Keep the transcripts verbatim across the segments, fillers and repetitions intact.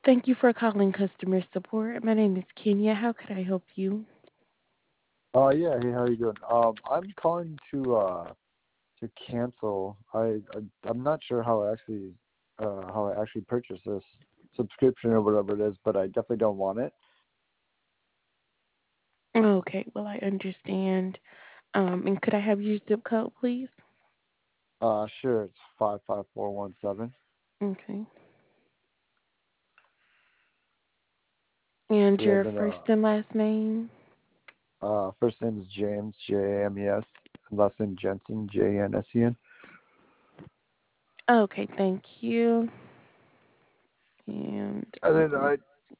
Thank you for calling customer support. My name is Kenya. How could I help you? Uh, yeah. Hey, how you doing? Um, I'm calling to uh to cancel. I, I I'm not sure how I actually uh how I actually purchased this subscription or whatever it is, but I definitely don't want it. Okay, well, I understand. Um, and could I have your zip code, please? Uh, sure. It's five five four one seven. Okay. And Yeah. your Then first uh and last name? uh first name is James J A M E S, and last name Jensen J A N S E N. Okay, thank you. And And then um, I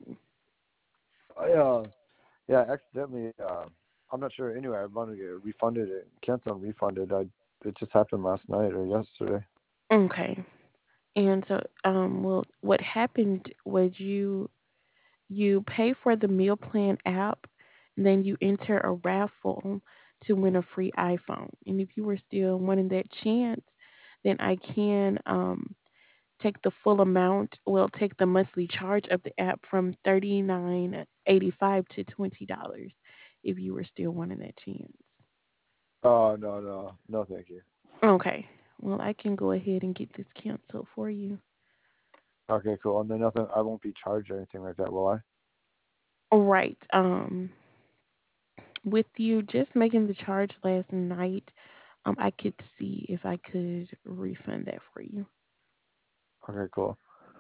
I uh yeah accidentally uh I'm not sure. Anyway, I wanted to get refunded it, cancel and refunded. I It just happened last night or yesterday. okay. And so, um, well, what happened was you you pay for the meal plan app, and then you enter a raffle to win a free iPhone. And if you were still wanting that chance, then I can um take the full amount, well, take the monthly charge of the app from thirty nine eighty five to twenty dollars if you were still wanting that chance. Oh no no no thank you. Okay. Well, I can go ahead and get this canceled for you. Okay, cool. And then nothing. I won't be charged or anything like that, will I? All right. Um, with you just making the charge last night, um, I could see if I could refund that for you. Okay, cool.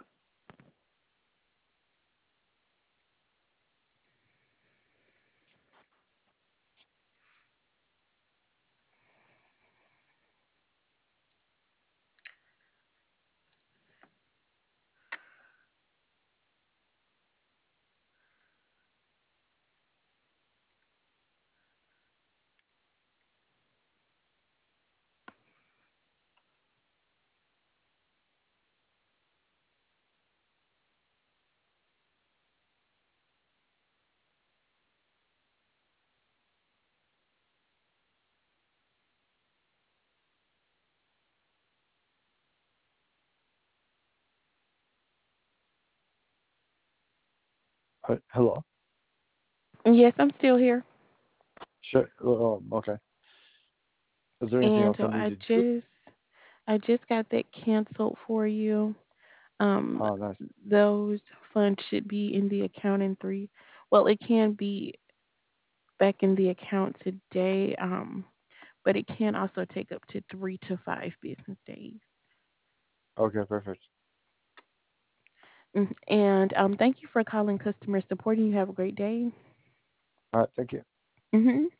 Uh, hello. Yes, I'm still here. Sure. Oh, okay. Is there anything And else I so need I to do? just I just got that canceled for you. Um, Oh, nice. those funds should be in the account in three. Well, it can be back in the account today. Um, but it can also take up to three to five business days. Okay, perfect. Mm, And um, thank you for calling customer support, and you have a great day. All right, thank you. hmm